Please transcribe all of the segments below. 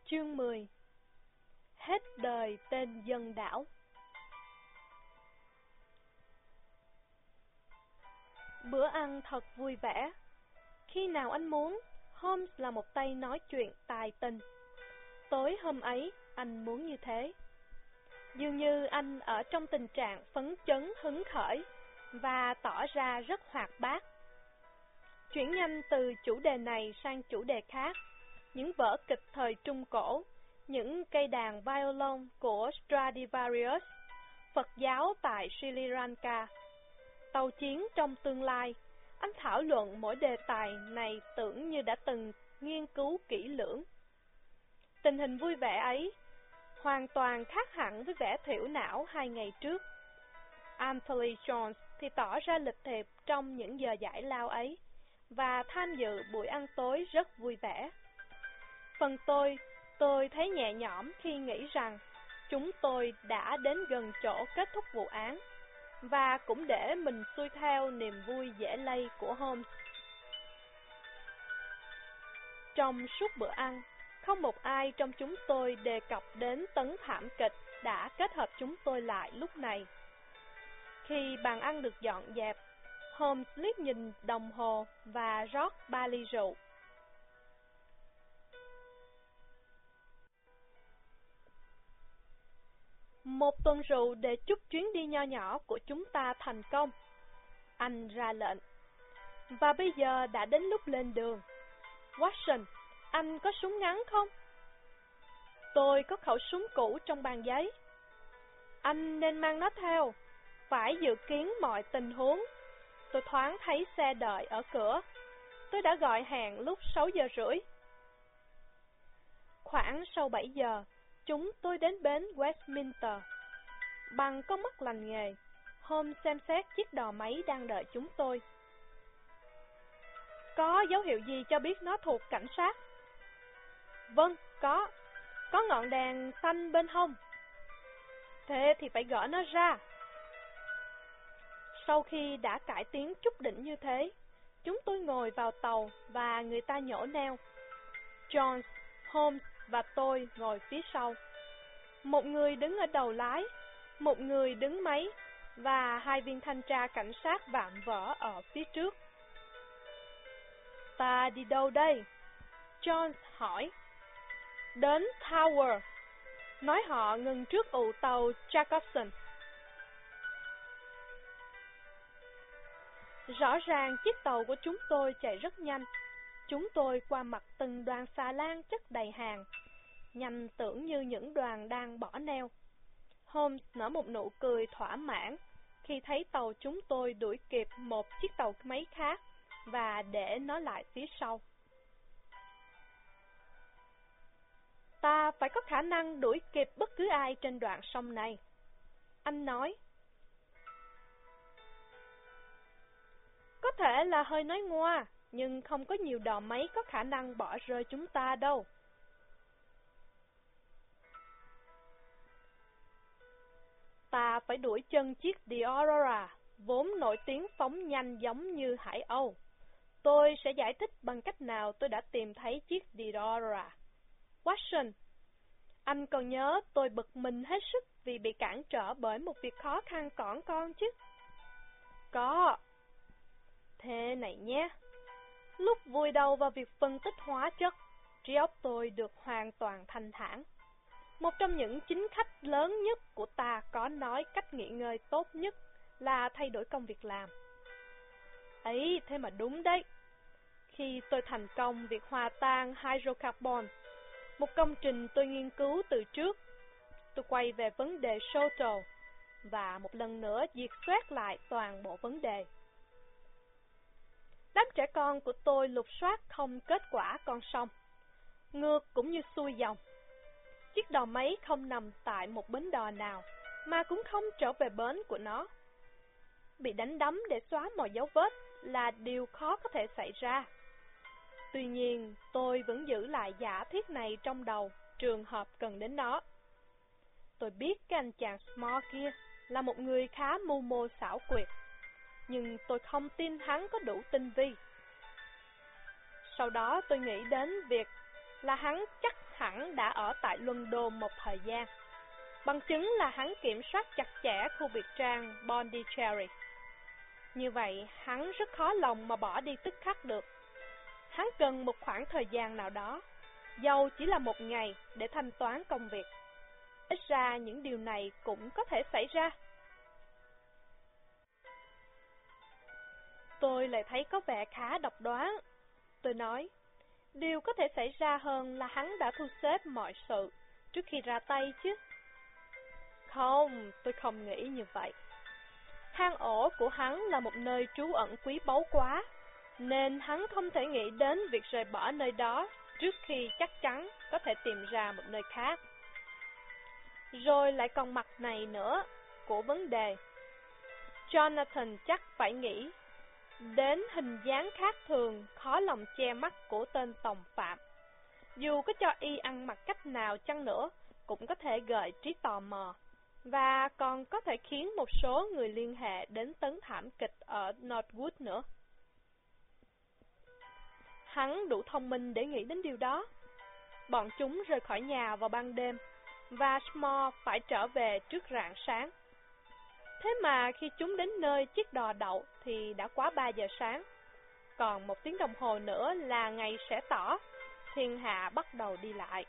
Chương 10. Hết đời tên dân đảo. Bữa ăn thật vui vẻ. Khi nào anh muốn, Holmes là một tay nói chuyện tài tình. Tối hôm ấy, anh muốn như thế. Dường như anh ở trong tình trạng phấn chấn hứng khởi và tỏ ra rất hoạt bát. Chuyển nhanh từ chủ đề này sang chủ đề khác, những vở kịch thời Trung Cổ, những cây đàn violon của Stradivarius, Phật giáo tại Sri Lanka, tàu chiến trong tương lai. Anh thảo luận mỗi đề tài này tưởng như đã từng nghiên cứu kỹ lưỡng. Tình hình vui vẻ ấy hoàn toàn khác hẳn với vẻ thiểu não 2 ngày trước. Anthony Jones thì tỏ ra lịch thiệp trong những giờ giải lao ấy và tham dự buổi ăn tối rất vui vẻ. Phần tôi thấy nhẹ nhõm khi nghĩ rằng chúng tôi đã đến gần chỗ kết thúc vụ án, và cũng để mình xuôi theo niềm vui dễ lây của Holmes. Trong suốt bữa ăn, không một ai trong chúng tôi đề cập đến tấn thảm kịch đã kết hợp chúng tôi lại lúc này. Khi bàn ăn được dọn dẹp, Holmes liếc nhìn đồng hồ và rót 3 ly rượu. Một tuần rượu để chúc chuyến đi nho nhỏ của chúng ta thành công, anh ra lệnh. Và bây giờ đã đến lúc lên đường. Watson, anh có súng ngắn không? Tôi có khẩu súng cũ trong bàn giấy. Anh nên mang nó theo, phải dự kiến mọi tình huống. Tôi thoáng thấy xe đợi ở cửa. Tôi đã gọi hẹn lúc 6 giờ rưỡi. Khoảng sau 7 giờ, chúng tôi đến bến Westminster. Bằng con mắt lành nghề, Holmes xem xét chiếc đò máy đang đợi chúng tôi. Có dấu hiệu gì cho biết nó thuộc cảnh sát? Vâng, có ngọn đèn xanh bên hông. Thế thì phải gỡ nó ra. Sau khi đã cải tiến chút đỉnh như thế, chúng tôi ngồi vào tàu và người ta nhổ neo. Jones, Holmes và tôi ngồi phía sau. Một người đứng ở đầu lái, một người đứng máy, và 2 viên thanh tra cảnh sát vạm vỡ ở phía trước. Ta đi đâu đây? Jones hỏi. Đến Tower. Nói họ ngừng trước ụ tàu Jacobson. Rõ ràng chiếc tàu của chúng tôi chạy rất nhanh. Chúng tôi qua mặt từng đoàn xà lan chất đầy hàng, nhanh tưởng như những đoàn đang bỏ neo. Holmes nở một nụ cười thỏa mãn khi thấy tàu chúng tôi đuổi kịp một chiếc tàu máy khác và để nó lại phía sau. Ta phải có khả năng đuổi kịp bất cứ ai trên đoạn sông này, anh nói. Có thể là hơi nói ngoa, nhưng không có nhiều đò máy có khả năng bỏ rơi chúng ta đâu. Ta phải đuổi chân chiếc The Aurora, vốn nổi tiếng phóng nhanh giống như Hải Âu. Tôi sẽ giải thích bằng cách nào tôi đã tìm thấy chiếc The Aurora. Watson, anh còn nhớ tôi bực mình hết sức vì bị cản trở bởi một việc khó khăn cỏn con chứ? Có. Thế này nhé, lúc vùi đầu vào việc phân tích hóa chất, trí óc tôi được hoàn toàn thanh thản. Một trong những chính khách lớn nhất của ta có nói cách nghỉ ngơi tốt nhất là thay đổi công việc làm. Ấy, thế mà đúng đấy. Khi tôi thành công việc hòa tan hydrocarbon, một công trình tôi nghiên cứu từ trước, tôi quay về vấn đề Soto và một lần nữa diệt xoét lại toàn bộ vấn đề. Đám trẻ con của tôi lục soát không kết quả con sông, ngược cũng như xuôi dòng. Chiếc đò máy không nằm tại một bến đò nào, mà cũng không trở về bến của nó. Bị đánh đắm để xóa mọi dấu vết là điều khó có thể xảy ra. Tuy nhiên, tôi vẫn giữ lại giả thiết này trong đầu, trường hợp cần đến nó. Tôi biết cái anh chàng Small kia là một người khá mưu mô xảo quyệt, nhưng tôi không tin hắn có đủ tinh vi. Sau đó tôi nghĩ đến việc là hắn chắc hẳn đã ở tại London một thời gian. Bằng chứng là hắn kiểm soát chặt chẽ khu biệt trang Pondicherry. Như vậy, hắn rất khó lòng mà bỏ đi tức khắc được. Hắn cần một khoảng thời gian nào đó, dầu chỉ là một ngày, để thanh toán công việc. Ít ra những điều này cũng có thể xảy ra. Tôi lại thấy có vẻ khá độc đoán. Tôi nói, điều có thể xảy ra hơn là hắn đã thu xếp mọi sự trước khi ra tay chứ. Không, tôi không nghĩ như vậy. Hang ổ của hắn là một nơi trú ẩn quý báu quá, nên hắn không thể nghĩ đến việc rời bỏ nơi đó trước khi chắc chắn có thể tìm ra một nơi khác. Rồi lại còn mặt này nữa của vấn đề. Jonathan chắc phải nghĩ đến hình dáng khác thường, khó lòng che mắt của tên tòng phạm. Dù có cho y ăn mặc cách nào chăng nữa, cũng có thể gợi trí tò mò, và còn có thể khiến một số người liên hệ đến tấn thảm kịch ở Northwood nữa. Hắn đủ thông minh để nghĩ đến điều đó. Bọn chúng rời khỏi nhà vào ban đêm, và Small phải trở về trước rạng sáng. Thế mà khi chúng đến nơi chiếc đò đậu thì đã quá 3 giờ sáng. Còn 1 tiếng đồng hồ nữa là ngày sẽ tỏ, thiên hạ bắt đầu đi lại.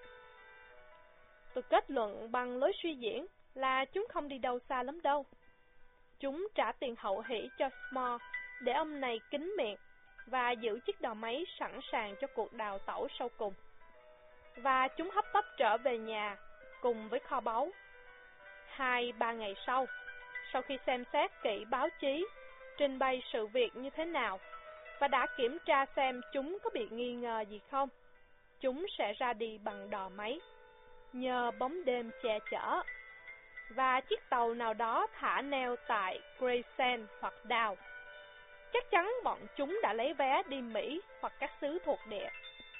Tôi kết luận bằng lối suy diễn là chúng không đi đâu xa lắm đâu. Chúng trả tiền hậu hỷ cho Small để ông này kín miệng và giữ chiếc đò máy sẵn sàng cho cuộc đào tẩu sau cùng. Và chúng hấp tấp trở về nhà cùng với kho báu. 2-3 ngày sau khi xem xét kỹ báo chí, trình bày sự việc như thế nào, và đã kiểm tra xem chúng có bị nghi ngờ gì không, chúng sẽ ra đi bằng đò máy, nhờ bóng đêm che chở, và chiếc tàu nào đó thả neo tại Gravesend hoặc Down. Chắc chắn bọn chúng đã lấy vé đi Mỹ hoặc các xứ thuộc địa.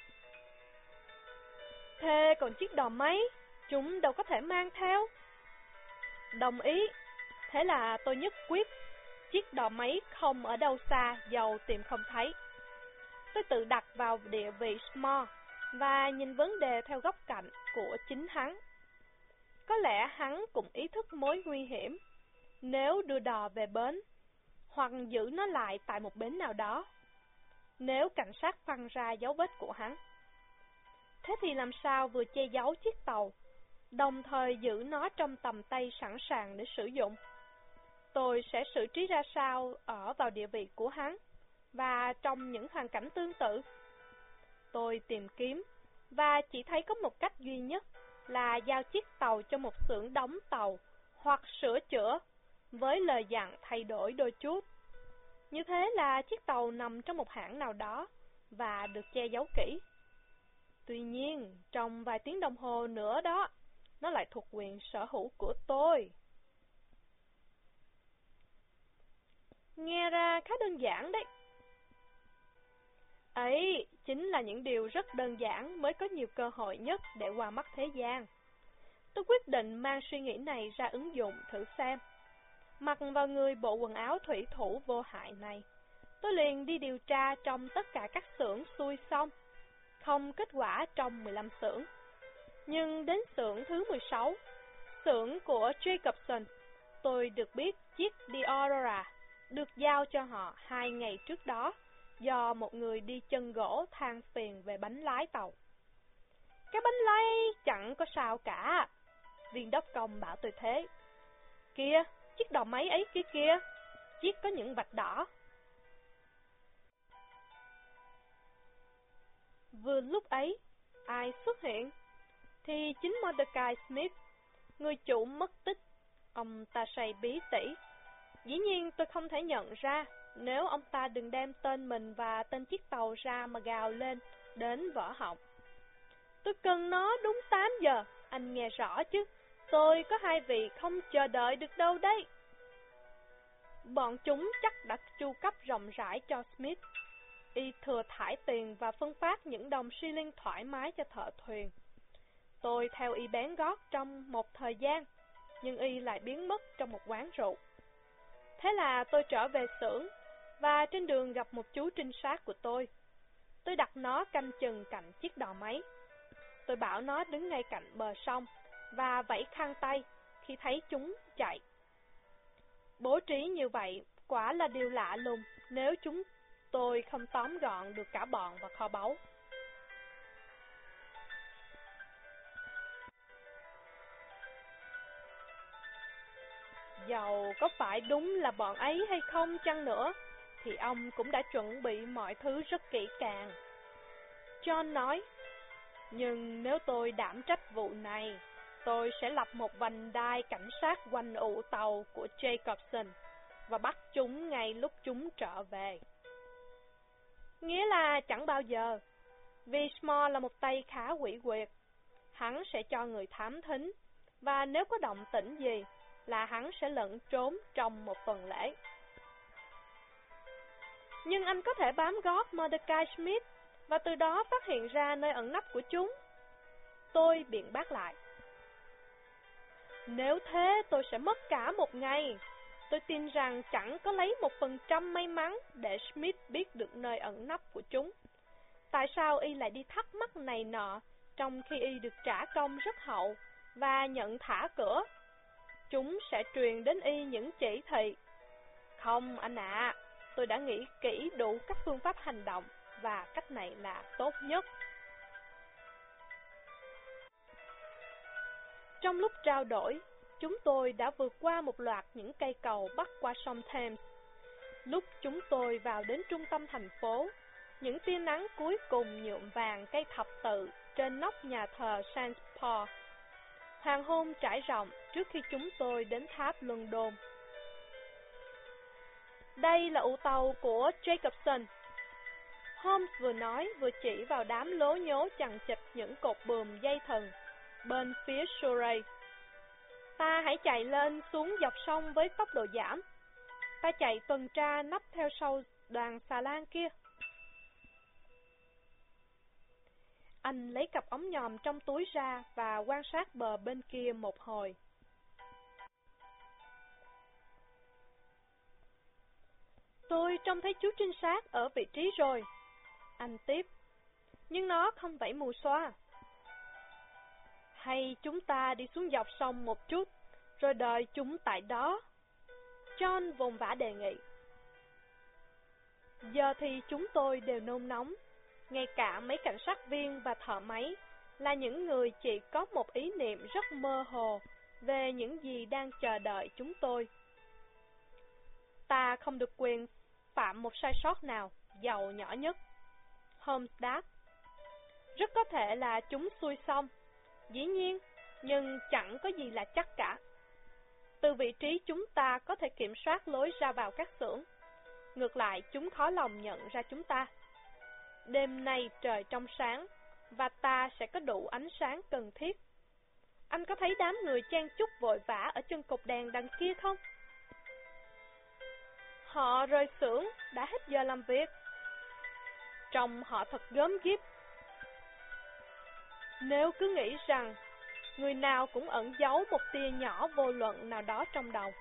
Thế còn chiếc đò máy, chúng đâu có thể mang theo. Đồng ý. Thế là tôi nhất quyết chiếc đò máy không ở đâu xa, dầu tìm không thấy. Tôi tự đặt vào địa vị Small và nhìn vấn đề theo góc cạnh của chính hắn. Có lẽ hắn cũng ý thức mối nguy hiểm nếu đưa đò về bến, hoặc giữ nó lại tại một bến nào đó, nếu cảnh sát phăng ra dấu vết của hắn. Thế thì làm sao vừa che giấu chiếc tàu, đồng thời giữ nó trong tầm tay sẵn sàng để sử dụng? Tôi sẽ xử trí ra sao ở vào địa vị của hắn, và trong những hoàn cảnh tương tự? Tôi tìm kiếm, và chỉ thấy có một cách duy nhất là giao chiếc tàu cho một xưởng đóng tàu hoặc sửa chữa, với lời dặn thay đổi đôi chút. Như thế là chiếc tàu nằm trong một hãng nào đó và được che giấu kỹ. Tuy nhiên, trong vài tiếng đồng hồ nữa đó, nó lại thuộc quyền sở hữu của tôi. Nghe ra khá đơn giản đấy. Ấy chính là những điều rất đơn giản mới có nhiều cơ hội nhất để qua mắt thế gian. Tôi quyết định mang suy nghĩ này ra ứng dụng thử xem. Mặc vào người bộ quần áo thủy thủ vô hại này, tôi liền đi điều tra trong tất cả các xưởng xuôi xong, không kết quả trong 15 xưởng. Nhưng đến xưởng thứ 16, xưởng của Jacobson, tôi được biết chiếc The Aurora được giao cho họ 2 ngày trước đó, do một người đi chân gỗ than phiền về bánh lái tàu. Cái bánh lái chẳng có sao cả, viên đốc công bảo tôi thế. Kìa, chiếc đò máy ấy kia kìa, chiếc có những vạch đỏ. Vừa lúc ấy, ai xuất hiện? Thì chính Mordecai Smith, người chủ mất tích. Ông ta say bí tỉ. Dĩ nhiên tôi không thể nhận ra nếu ông ta đừng đem tên mình và tên chiếc tàu ra mà gào lên đến vỡ họng. Tôi cần nó đúng 8 giờ, anh nghe rõ chứ. Tôi có 2 vị không chờ đợi được đâu đấy. Bọn chúng chắc đã chu cấp rộng rãi cho Smith. Y thừa thải tiền và phân phát những đồng xi linh thoải mái cho thợ thuyền. Tôi theo y bén gót trong một thời gian, nhưng y lại biến mất trong một quán rượu. Thế là tôi trở về xưởng, và trên đường gặp một chú trinh sát của tôi. Tôi đặt nó canh chừng cạnh chiếc đò máy. Tôi bảo nó đứng ngay cạnh bờ sông và vẫy khăn tay khi thấy chúng chạy. Bố trí như vậy quả là điều lạ lùng nếu chúng tôi không tóm gọn được cả bọn vào kho báu. Dầu có phải đúng là bọn ấy hay không chăng nữa, thì ông cũng đã chuẩn bị mọi thứ rất kỹ càng. John nói, nhưng nếu tôi đảm trách vụ này, tôi sẽ lập một vành đai cảnh sát quanh ụ tàu của Jacobson và bắt chúng ngay lúc chúng trở về. Nghĩa là chẳng bao giờ, vì Small là một tay khá quỷ quyệt. Hắn sẽ cho người thám thính, và nếu có động tĩnh gì, là hắn sẽ lẫn trốn trong một tuần lễ. Nhưng anh có thể bám gót Mordecai Smith và từ đó phát hiện ra nơi ẩn nấp của chúng. Tôi biện bác lại. Nếu thế tôi sẽ mất cả một ngày. Tôi tin rằng chẳng có lấy 1% may mắn để Smith biết được nơi ẩn nấp của chúng. Tại sao y lại đi thắc mắc này nọ, trong khi y được trả công rất hậu và nhận thả cửa? Chúng sẽ truyền đến y những chỉ thị. Không anh ạ, tôi đã nghĩ kỹ đủ các phương pháp hành động và cách này là tốt nhất. Trong lúc trao đổi, chúng tôi đã vượt qua một loạt những cây cầu bắc qua sông Thames. Lúc chúng tôi vào đến trung tâm thành phố, những tia nắng cuối cùng nhuộm vàng cây thập tự trên nóc nhà thờ St. Paul. Hoàng hôn trải rộng trước khi chúng tôi đến tháp London. Đây là ụ tàu của Jacobson. Holmes vừa nói vừa chỉ vào đám lố nhố chằng chịt những cột buồm dây thừng bên phía Surrey. Ta hãy chạy lên xuống dọc sông với tốc độ giảm. Ta chạy tuần tra nấp theo sau đoàn xà lan kia. Anh lấy cặp ống nhòm trong túi ra và quan sát bờ bên kia một hồi. Tôi trông thấy chú trinh sát ở vị trí rồi. Anh tiếp. Nhưng nó không vẫy mù xoa. Hay chúng ta đi xuống dọc sông một chút, rồi đợi chúng tại đó. John vồn vã đề nghị. Giờ thì chúng tôi đều nôn nóng. Ngay cả mấy cảnh sát viên và thợ máy là những người chỉ có một ý niệm rất mơ hồ về những gì đang chờ đợi chúng tôi. Ta không được quyền phạm một sai sót nào, dầu nhỏ nhất. Holmes đáp. Rất có thể là chúng xuôi xong, dĩ nhiên, nhưng chẳng có gì là chắc cả. Từ vị trí chúng ta có thể kiểm soát lối ra vào các xưởng. Ngược lại, chúng khó lòng nhận ra chúng ta. Đêm nay trời trong sáng, và ta sẽ có đủ ánh sáng cần thiết. Anh có thấy đám người chen chúc vội vã ở chân cột đèn đằng kia không? Họ rời xưởng, đã hết giờ làm việc. Trông họ thật gớm ghiếc. Nếu cứ nghĩ rằng người nào cũng ẩn giấu một tia nhỏ vô luận nào đó trong đầu.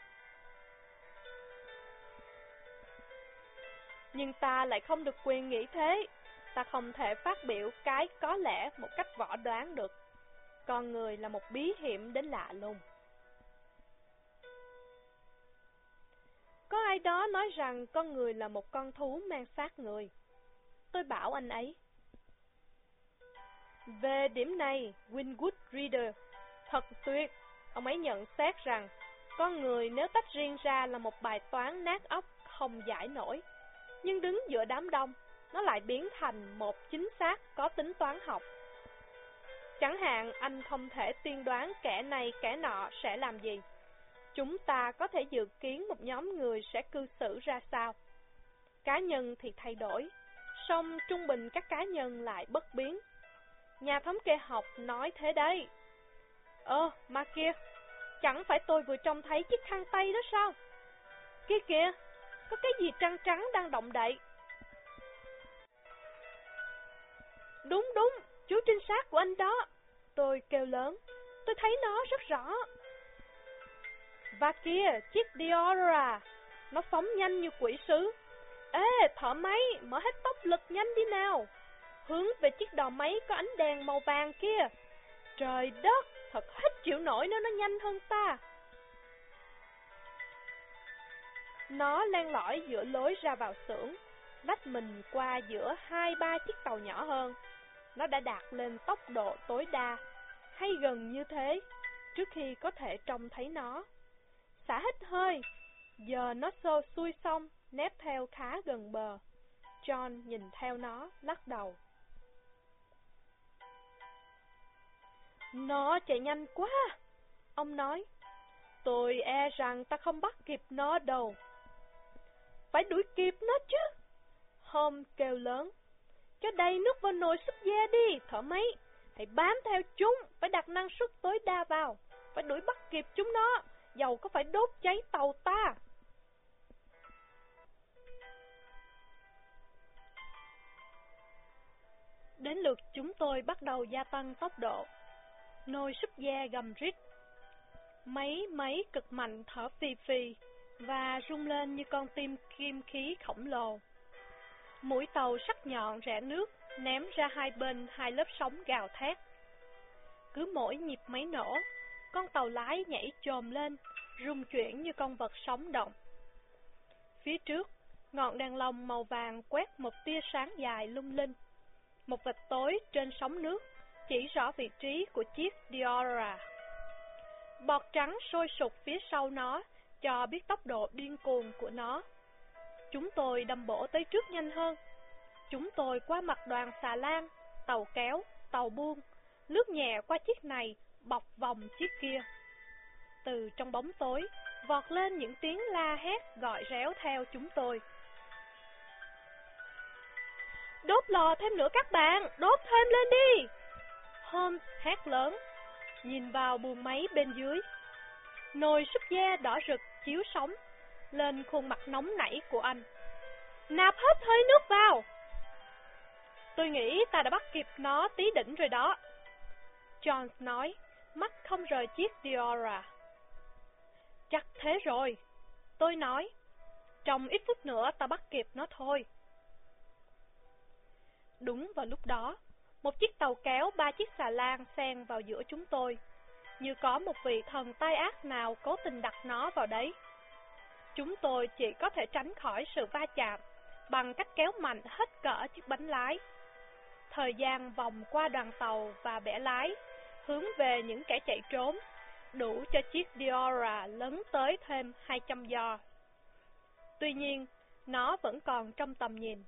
Nhưng ta lại không được quyền nghĩ thế. Ta không thể phát biểu cái có lẽ một cách võ đoán được. Con người là một bí hiểm đến lạ lùng. Có ai đó nói rằng con người là một con thú mang xác người. Tôi bảo anh ấy. Về điểm này, Winwood Reader, thật tuyệt. Ông ấy nhận xét rằng con người nếu tách riêng ra là một bài toán nát óc không giải nổi, nhưng đứng giữa đám đông, nó lại biến thành một chính xác có tính toán học. Chẳng hạn anh không thể tiên đoán kẻ này kẻ nọ sẽ làm gì. Chúng ta có thể dự kiến một nhóm người sẽ cư xử ra sao. Cá nhân thì thay đổi, song trung bình các cá nhân lại bất biến. Nhà thống kê học nói thế đấy. Mà kia, chẳng phải tôi vừa trông thấy chiếc khăn tay đó sao? Kia kìa, có cái gì trắng trắng đang động đậy. Đúng, chú trinh sát của anh đó. Tôi kêu lớn, tôi thấy nó rất rõ. Và kia, chiếc Diora, nó phóng nhanh như quỷ sứ. Ê, thợ máy, mở hết tốc lực nhanh đi nào. hướng về chiếc đò máy có ánh đèn màu vàng kia. Trời đất, thật hết chịu nổi nếu nó nhanh hơn ta. Nó len lỏi giữa lối ra vào xưởng, lách mình qua giữa 2-3 chiếc tàu nhỏ hơn. Nó đã đạt lên tốc độ tối đa, hay gần như thế, trước khi có thể trông thấy nó. Xả hít hơi, giờ nó xuôi xong, nép theo khá gần bờ. John nhìn theo nó, lắc đầu. Nó chạy nhanh quá, ông nói. Tôi e rằng ta không bắt kịp nó đâu. Phải đuổi kịp nó chứ, Holmes kêu lớn. Cho đầy nước vào nồi súp dê đi, thợ máy. Hãy bám theo chúng, phải đặt năng suất tối đa vào. Phải đuổi bắt kịp chúng nó, dầu có phải đốt cháy tàu ta. Đến lượt chúng tôi bắt đầu gia tăng tốc độ. Nồi súp dê gầm rít. Máy cực mạnh thở phì phì và rung lên như con tim kim khí khổng lồ. Mũi tàu sắc nhọn rẽ nước, ném ra hai bên hai lớp sóng gào thét. Cứ mỗi nhịp máy nổ, con tàu lái nhảy chồm lên, rung chuyển như con vật sống động. Phía trước, ngọn đèn lồng màu vàng quét một tia sáng dài lung linh. Một vệt tối trên sóng nước chỉ rõ vị trí của chiếc Diora. Bọt trắng sôi sục phía sau nó, cho biết tốc độ điên cuồng của nó. Chúng tôi đâm bổ tới trước nhanh hơn. Chúng tôi qua mặt đoàn xà lan, tàu kéo, tàu buôn, lướt nhẹ qua chiếc này, bọc vòng chiếc kia. Từ trong bóng tối, vọt lên những tiếng la hét gọi réo theo chúng tôi. Đốt lò thêm nữa các bạn, đốt thêm lên đi! Holmes hét lớn, nhìn vào buồng máy bên dưới. Nồi súp dê đỏ rực chiếu sóng lên khuôn mặt nóng nảy của anh. Nạp hết hơi nước vào! Tôi nghĩ ta đã bắt kịp nó tí đỉnh rồi đó, Jones nói, mắt không rời chiếc Diora. Chắc thế rồi, tôi nói. Trong ít phút nữa ta bắt kịp nó thôi. Đúng vào lúc đó, một chiếc tàu kéo 3 chiếc xà lan xen vào giữa chúng tôi, như có một vị thần tai ác nào cố tình đặt nó vào đấy. Chúng tôi chỉ có thể tránh khỏi sự va chạm bằng cách kéo mạnh hết cỡ chiếc bánh lái. Thời gian vòng qua đoàn tàu và bẻ lái, hướng về những kẻ chạy trốn, đủ cho chiếc Diora lấn tới thêm 200 giò. Tuy nhiên, nó vẫn còn trong tầm nhìn.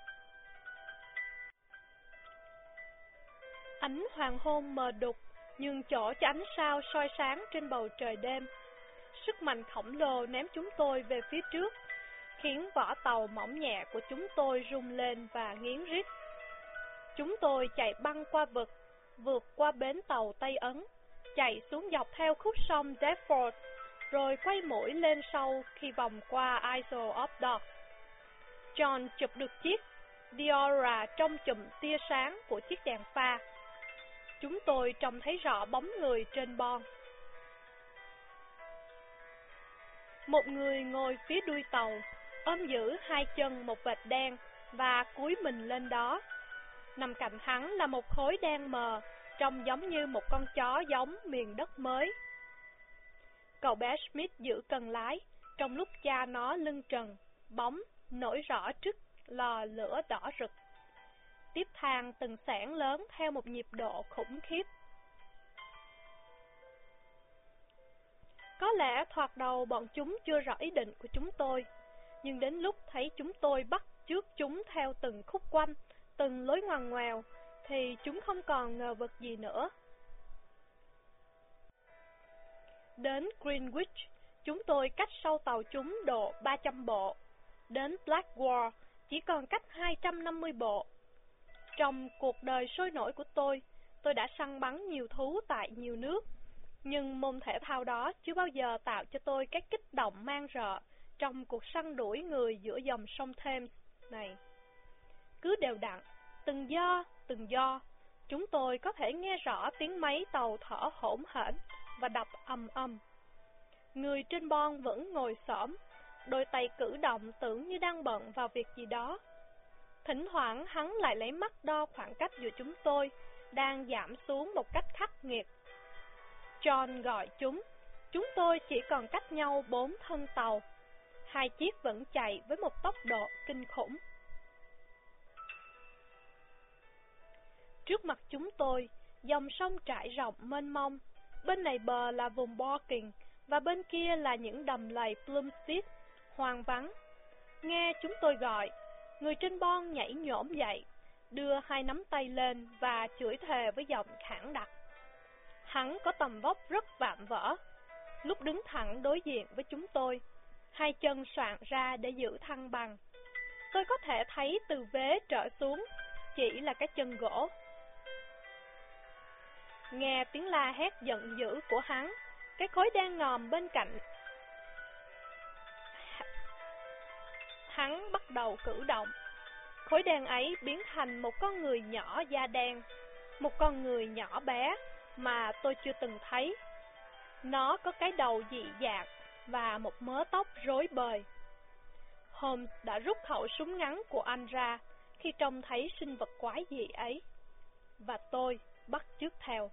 Ánh hoàng hôn mờ đục, nhường chỗ cho ánh sao soi sáng trên bầu trời đêm. Sức mạnh khổng lồ ném chúng tôi về phía trước, khiến vỏ tàu mỏng nhẹ của chúng tôi rung lên và nghiến rít. Chúng tôi chạy băng qua vực, vượt qua bến tàu Tây Ấn, chạy xuống dọc theo khúc sông Deptford, rồi quay mũi lên sâu khi vòng qua Isle of Dogs. John chụp được chiếc Diora trong chùm tia sáng của chiếc đèn pha. Chúng tôi trông thấy rõ bóng người trên bon. Một người ngồi phía đuôi tàu, ôm giữ hai chân một vệt đen và cúi mình lên đó. Nằm cạnh hắn là một khối đen mờ, trông giống như một con chó giống miền đất mới. Cậu bé Smith giữ cần lái, trong lúc cha nó lưng trần, bóng nổi rõ trước lò lửa đỏ rực. Tiếp thang từng xẻng lớn theo một nhịp độ khủng khiếp. Có lẽ thoạt đầu bọn chúng chưa rõ ý định của chúng tôi, nhưng đến lúc thấy chúng tôi bắt chước chúng theo từng khúc quanh, từng lối ngoằn ngoèo, thì chúng không còn ngờ vực gì nữa. Đến Greenwich, chúng tôi cách sau tàu chúng độ 300 bộ. Đến Blackwall, chỉ còn cách 250 bộ. Trong cuộc đời sôi nổi của tôi đã săn bắn nhiều thú tại nhiều nước, nhưng môn thể thao đó chưa bao giờ tạo cho tôi cái kích động man rợ trong cuộc săn đuổi người giữa dòng sông Thames này. Cứ đều đặn, từng do, chúng tôi có thể nghe rõ tiếng máy tàu thở hổn hển và đập ầm ầm. Người trên bon vẫn ngồi xổm, đôi tay cử động tưởng như đang bận vào việc gì đó. Thỉnh thoảng hắn lại lấy mắt đo khoảng cách giữa chúng tôi, đang giảm xuống một cách khắc nghiệt. John gọi chúng tôi chỉ còn cách nhau 4 thân tàu. 2 chiếc vẫn chạy với một tốc độ kinh khủng. Trước mặt chúng tôi, dòng sông trải rộng mênh mông. Bên này bờ là vùng Barking và bên kia là những đầm lầy Plumstead, hoang vắng. Nghe chúng tôi gọi, người trên bon nhảy nhổm dậy, đưa 2 nắm tay lên và chửi thề với giọng khản đặc. Hắn có tầm vóc rất vạm vỡ. Lúc đứng thẳng đối diện với chúng tôi, 2 chân soạn ra để giữ thăng bằng. Tôi có thể thấy từ vế trở xuống chỉ là cái chân gỗ. Nghe tiếng la hét giận dữ của hắn, cái khối đen ngòm bên cạnh hắn bắt đầu cử động. Khối đen ấy biến thành một con người nhỏ da đen, một con người nhỏ bé mà tôi chưa từng thấy. Nó có cái đầu dị dạng và một mớ tóc rối bời. Holmes đã rút khẩu súng ngắn của anh ra khi trông thấy sinh vật quái dị ấy, và tôi bắt chước theo.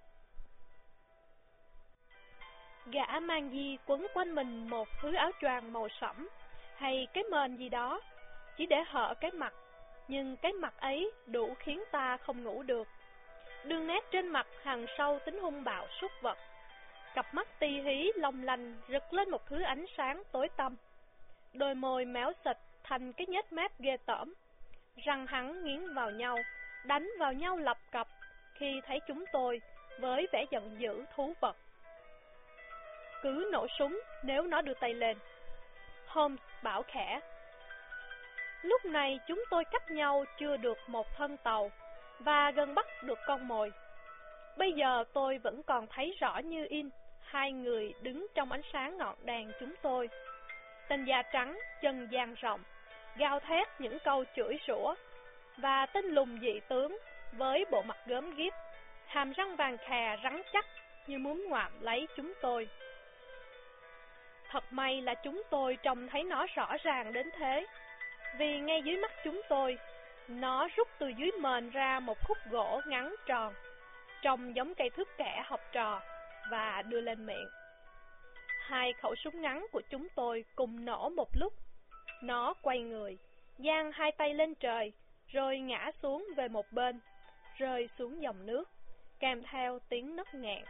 Gã mang di quấn quanh mình một thứ áo choàng màu sẫm hay cái mền gì đó, chỉ để hở cái mặt, nhưng cái mặt ấy đủ khiến ta không ngủ được. Đường nét trên mặt hằn sâu tính hung bạo súc vật. Cặp mắt ti hí long lanh rực lên một thứ ánh sáng tối tăm. Đôi môi méo xịt thành cái nhếch mép ghê tởm. Răng hắn nghiến vào nhau, đánh vào nhau lập cập khi thấy chúng tôi với vẻ giận dữ thú vật. Cứ nổ súng nếu nó đưa tay lên, Holmes bảo khẽ. Lúc này chúng tôi cách nhau chưa được một thân tàu và gần bắt được con mồi. Bây giờ tôi vẫn còn thấy rõ như in 2 người đứng trong ánh sáng ngọn đèn chúng tôi. Tên da trắng, chân dang rộng, gào thét những câu chửi rủa, và tên lùn dị tướng với bộ mặt gớm ghiếc, hàm răng vàng khè rắn chắc như muốn ngoạm lấy chúng tôi. Thật may là chúng tôi trông thấy nó rõ ràng đến thế, vì ngay dưới mắt chúng tôi, nó rút từ dưới mền ra một khúc gỗ ngắn tròn, trông giống cây thước kẻ học trò, và đưa lên miệng. 2 khẩu súng ngắn của chúng tôi cùng nổ một lúc. Nó quay người, giang 2 tay lên trời, rồi ngã xuống về một bên, rơi xuống dòng nước, kèm theo tiếng nấc nghẹn.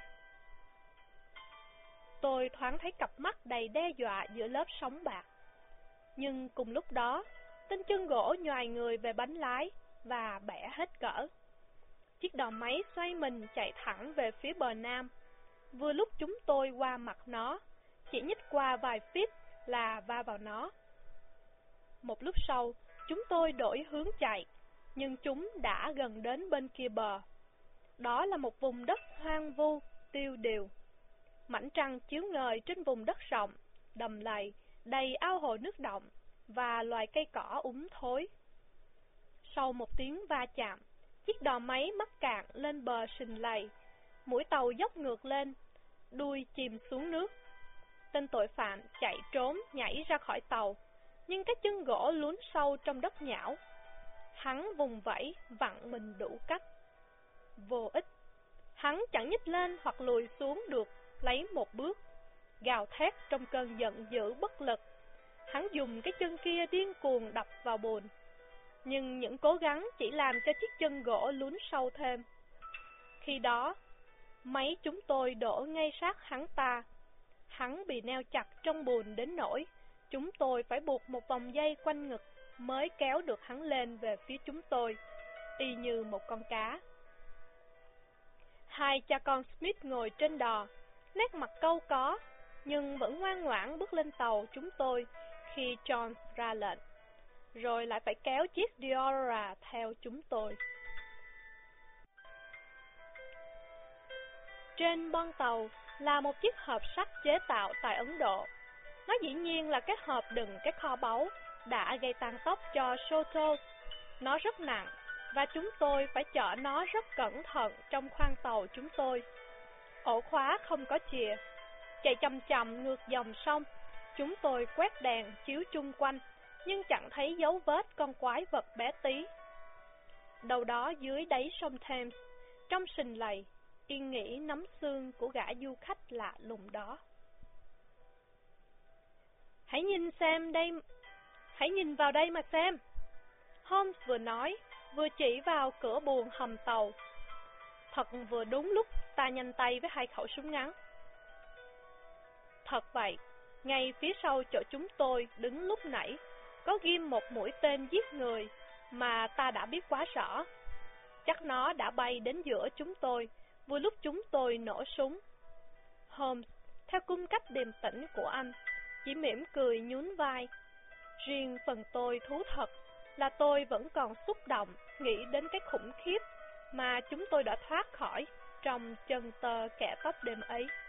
Tôi thoáng thấy cặp mắt đầy đe dọa giữa lớp sóng bạc. Nhưng cùng lúc đó, tên chân gỗ nhoài người về bánh lái và bẻ hết cỡ. Chiếc đò máy xoay mình chạy thẳng về phía bờ nam. Vừa lúc chúng tôi qua mặt nó, chỉ nhích qua vài feet là va vào nó. Một lúc sau, chúng tôi đổi hướng chạy, nhưng chúng đã gần đến bên kia bờ. Đó là một vùng đất hoang vu, tiêu điều. Mảnh trăng chiếu ngời trên vùng đất rộng, đầm lầy, đầy ao hồ nước động và loài cây cỏ thối. Sau một tiếng va chạm, chiếc đò máy mắc cạn lên bờ sình lầy, mũi tàu dốc ngược lên, đuôi chìm xuống nước. Tên tội phạm chạy trốn nhảy ra khỏi tàu, nhưng cái chân gỗ lún sâu trong đất nhão. Hắn vùng vẫy vặn mình đủ cách. Vô ích. Hắn chẳng nhích lên hoặc lùi xuống được lấy một bước. Gào thét trong cơn giận dữ bất lực, hắn dùng cái chân kia điên cuồng đập vào bùn. Nhưng những cố gắng chỉ làm cho chiếc chân gỗ lún sâu thêm. Khi đó, máy chúng tôi đổ ngay sát hắn ta. Hắn bị neo chặt trong bùn đến nỗi chúng tôi phải buộc một vòng dây quanh ngực mới kéo được hắn lên về phía chúng tôi, y như một con cá. 2 cha con Smith ngồi trên đò, nét mặt cau có, nhưng vẫn ngoan ngoãn bước lên tàu chúng tôi khi John ra lệnh, rồi lại phải kéo chiếc Deodora theo chúng tôi. Trên bon tàu là một chiếc hộp sắt chế tạo tại Ấn Độ. Nó dĩ nhiên là cái hộp đựng cái kho báu đã gây tăng tốc cho Soto. Nó rất nặng, và chúng tôi phải chở nó rất cẩn thận trong khoang tàu chúng tôi. Ổ khóa không có chìa. Chạy chậm chậm ngược dòng sông, chúng tôi quét đèn chiếu chung quanh, nhưng chẳng thấy dấu vết con quái vật bé tí. đâu đó dưới đáy sông Thames, trong sình lầy, yên nghỉ nắm xương của gã du khách lạ lùng đó. Hãy nhìn vào đây mà xem. Holmes vừa nói, vừa chỉ vào cửa buồng hầm tàu. Thật vừa đúng lúc ta nhanh tay với 2 khẩu súng ngắn. Thật vậy, ngay phía sau chỗ chúng tôi đứng lúc nãy, có ghim một mũi tên giết người mà ta đã biết quá rõ. Chắc nó đã bay đến giữa chúng tôi, vừa lúc chúng tôi nổ súng. Holmes, theo cung cách điềm tĩnh của anh, chỉ mỉm cười nhún vai. Riêng phần tôi thú thật là tôi vẫn còn xúc động nghĩ đến cái khủng khiếp mà chúng tôi đã thoát khỏi trong chân tơ kẻ tóc đêm ấy.